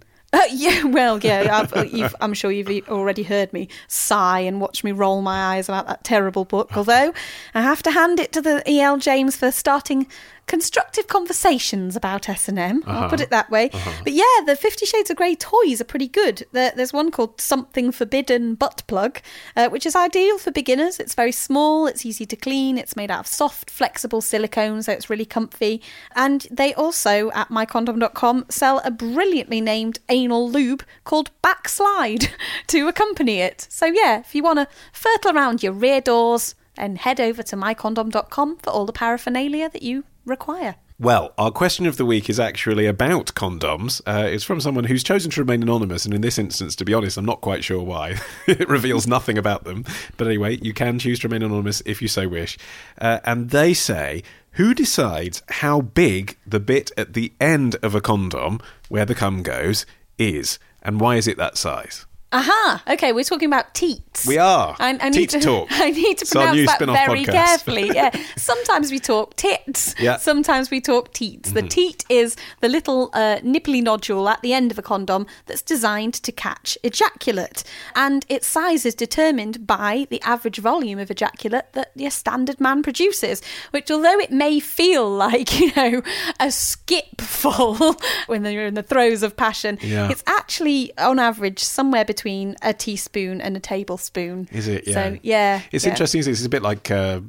I'm sure you've already heard me sigh and watch me roll my eyes about that terrible book, although I have to hand it to the E.L. James for starting constructive conversations about S&M, I'll put it that way. But yeah, the 50 Shades of Grey toys are pretty good. There's one called Something Forbidden Butt Plug, which is ideal for beginners. It's very small, it's easy to clean, it's made out of soft, flexible silicone, so it's really comfy. And they also, at mycondom.com, sell a brilliantly named anal lube called Backslide to accompany it. So yeah, if you want to fertile around your rear doors, then head over to mycondom.com for all the paraphernalia that you require. Well, our question of the week is actually about condoms. It's from someone who's chosen to remain anonymous, and in this instance, to be honest, I'm not quite sure why. It reveals nothing about them. But anyway, you can choose to remain anonymous if you so wish. And they say, who decides how big the bit at the end of a condom, where the cum goes, is? And why is it that size? Aha! Okay, we're talking about teats. We are. I need to talk. I need to pronounce that very carefully. Yeah. Sometimes we talk tits. Yeah. Sometimes we talk teats. The teat is the little nipply nodule at the end of a condom that's designed to catch ejaculate, and its size is determined by the average volume of ejaculate that your standard man produces. Which, although it may feel like a skipful when you're in the throes of passion, it's actually on average somewhere between a teaspoon and a tablespoon. Is it? Yeah. So, yeah. It's interesting. It's a bit like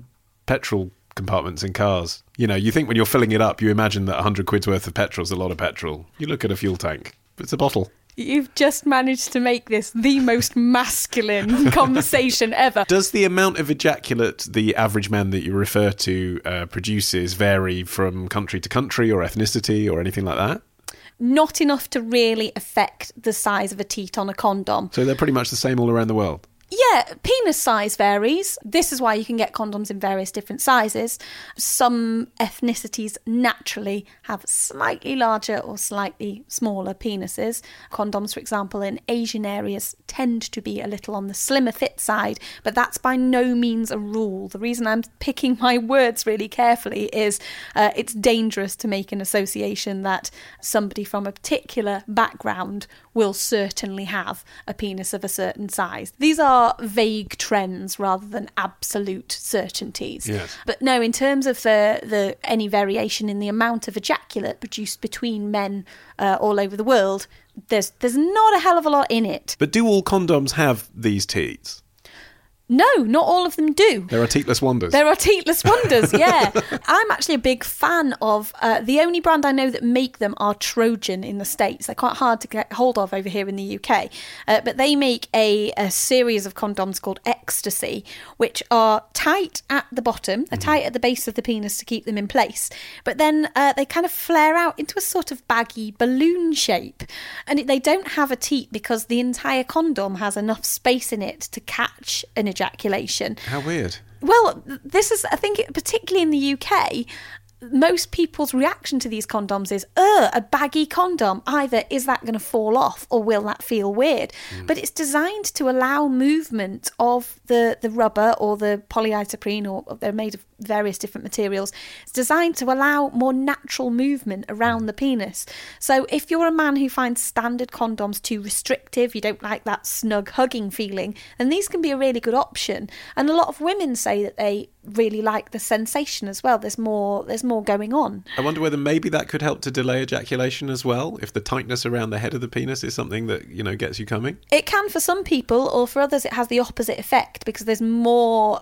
petrol compartments in cars. You think when you're filling it up, you imagine that 100 quid's worth of petrol is a lot of petrol. You look at a fuel tank, it's a bottle. You've just managed to make this the most masculine conversation ever. Does the amount of ejaculate the average man that you refer to produces vary from country to country or ethnicity or anything like that? Not enough to really affect the size of a teat on a condom. So they're pretty much the same all around the world? Yeah, penis size varies. This is why you can get condoms in various different sizes. Some ethnicities naturally have slightly larger or slightly smaller penises. Condoms, for example, in Asian areas tend to be a little on the slimmer fit side, but that's by no means a rule. The reason I'm picking my words really carefully is it's dangerous to make an association that somebody from a particular background will certainly have a penis of a certain size. These are vague trends rather than absolute certainties. Yes. But no, in terms of the any variation in the amount of ejaculate produced between men all over the world, there's not a hell of a lot in it. But do all condoms have these teats? No, not all of them do. There are teatless wonders. There are teatless wonders, yeah. I'm actually a big fan of, the only brand I know that make them are Trojan in the States. They're quite hard to get hold of over here in the UK. But they make a series of condoms called Ecstasy, which are tight at the bottom, they're tight at the base of the penis to keep them in place. But then they kind of flare out into a sort of baggy balloon shape. And they don't have a teat because the entire condom has enough space in it to catch an ejaculation. How weird. Well, this is, I think, particularly in the UK, most people's reaction to these condoms is, a baggy condom. Either is that going to fall off or will that feel weird? But it's designed to allow movement of the rubber or the polyisoprene, or they're made of various different materials. It's designed to allow more natural movement around the penis. So if you're a man who finds standard condoms too restrictive, you don't like that snug hugging feeling, then these can be a really good option. And a lot of women say that they really like the sensation as well. There's more going on. I wonder whether maybe that could help to delay ejaculation as well, if the tightness around the head of the penis is something that, gets you coming. It can for some people, or for others it has the opposite effect because there's more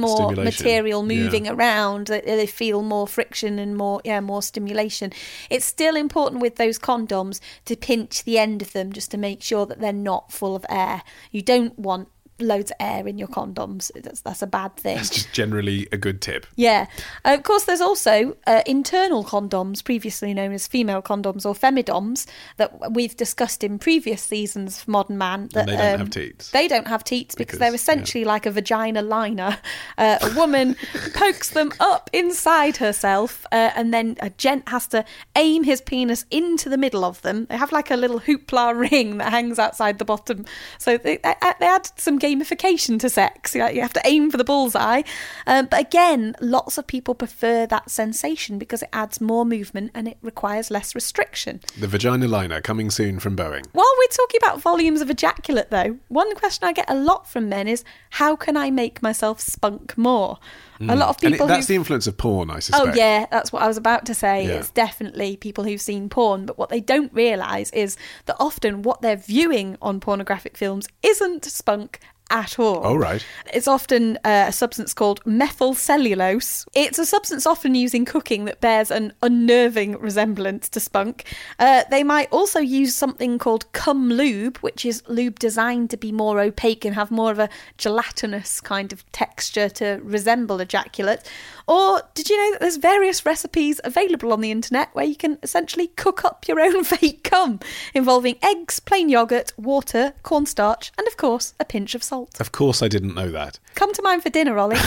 material moving around. They feel more friction and more stimulation. It's still important with those condoms to pinch the end of them just to make sure that they're not full of air. You don't want loads of air in your condoms. That's a bad thing. That's just generally a good tip. Yeah. Of course, there's also internal condoms, previously known as female condoms or femidoms, that we've discussed in previous seasons of Modern Man. That, and they don't have teats. They don't have teats because they're essentially like a vagina liner. A woman pokes them up inside herself, and then a gent has to aim his penis into the middle of them. They have like a little hoopla ring that hangs outside the bottom. So they add some gamification to sex. You have to aim for the bullseye. But again, lots of people prefer that sensation because it adds more movement and it requires less restriction. The vagina liner coming soon from Boeing. While we're talking about volumes of ejaculate, though, one question I get a lot from men is, how can I make myself spunk more? A lot of people. That's the influence of porn, I suspect. Oh, yeah, that's what I was about to say. Yeah. It's definitely people who've seen porn, but what they don't realise is that often what they're viewing on pornographic films isn't spunk at all. Oh, right. It's often a substance called methyl cellulose. It's a substance often used in cooking that bears an unnerving resemblance to spunk. They might also use something called cum lube, which is lube designed to be more opaque and have more of a gelatinous kind of texture to resemble ejaculate. Or did you know that there's various recipes available on the internet where you can essentially cook up your own fake cum, involving eggs, plain yoghurt, water, cornstarch, and of course a pinch of salt. Of course I didn't know that. Come to mine for dinner, Ollie.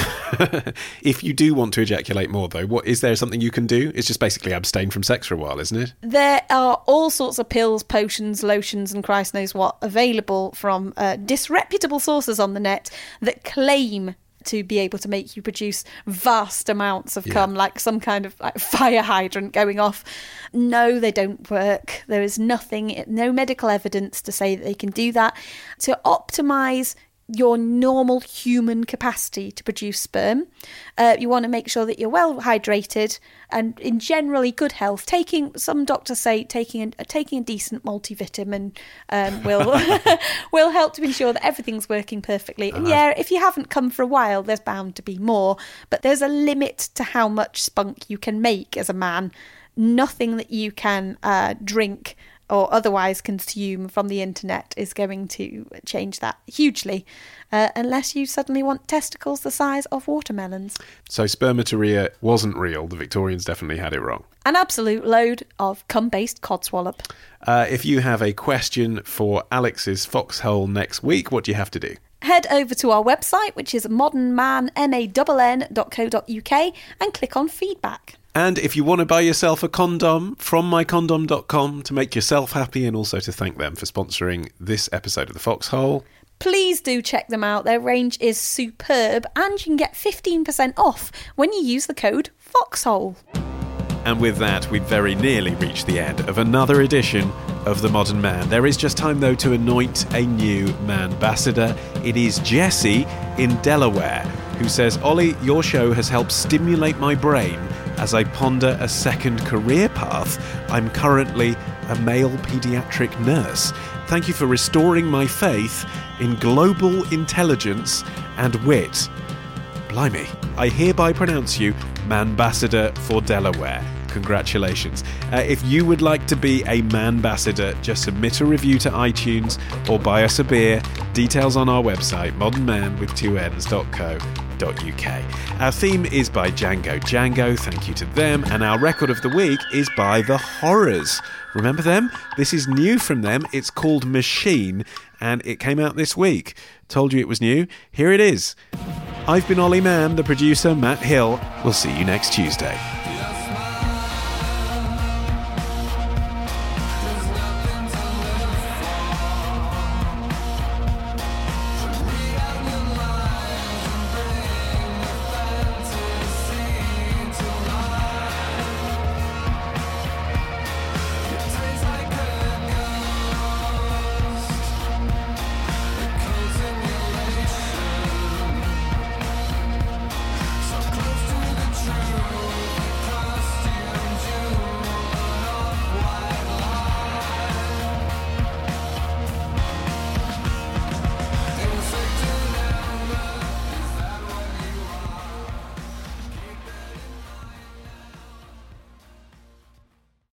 If you do want to ejaculate more, though, is there something you can do? It's just basically abstain from sex for a while, isn't it? There are all sorts of pills, potions, lotions, and Christ knows what available from disreputable sources on the net that claim to be able to make you produce vast amounts of cum, like some kind of like fire hydrant going off. No, they don't work. There is nothing, no medical evidence to say that they can do that. To optimise your normal human capacity to produce sperm, you want to make sure that you're well hydrated and in generally good health. Some doctors say taking a decent multivitamin will help to ensure that everything's working perfectly. And yeah, if you haven't come for a while, there's bound to be more, but there's a limit to how much spunk you can make as a man. Nothing that you can drink or otherwise consume from the internet is going to change that hugely, unless you suddenly want testicles the size of watermelons. So spermatoria wasn't real. The Victorians definitely had it wrong. An absolute load of cum-based codswallop. If you have a question for Alex's foxhole next week, what do you have to do? Head over to our website, which is modernman.co.uk, and click on feedback. And if you want to buy yourself a condom from mycondom.com to make yourself happy and also to thank them for sponsoring this episode of The Foxhole, please do check them out. Their range is superb and you can get 15% off when you use the code FOXHOLE. And with that, we've very nearly reached the end of another edition of The Modern Man. There is just time, though, to anoint a new man-ambassador. It is Jessie in Delaware, who says, Ollie, your show has helped stimulate my brain as I ponder a second career path. I'm currently a male paediatric nurse. Thank you for restoring my faith in global intelligence and wit. Blimey. I hereby pronounce you Man-ambassador for Delaware. Congratulations. If you would like to be a Man-ambassador, just submit a review to iTunes or buy us a beer. Details on our website, modernman.co.uk. Our theme is by Django. Thank you to them. And our record of the week is by The Horrors. Remember them? This is new from them. It's called Machine, and it came out this week. Told you it was new. Here it is. I've been Ollie Mann, the producer, Matt Hill. We'll see you next Tuesday.